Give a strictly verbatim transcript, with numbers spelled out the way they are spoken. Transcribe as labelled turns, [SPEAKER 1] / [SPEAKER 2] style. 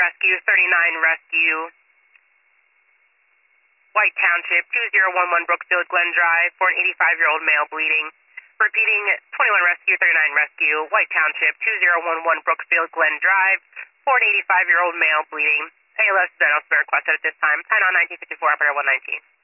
[SPEAKER 1] Rescue, thirty-nine Rescue, White Township, two zero one one Brookfield Glen Drive for an eighty-five-year-old male bleeding. Repeating, twenty-one Rescue, thirty-nine Rescue, White Township, two zero one one Brookfield Glen Drive for an eighty-five-year-old male bleeding. A L S Dental requested at this time. Time on nineteen fifty-four, operator one nineteen.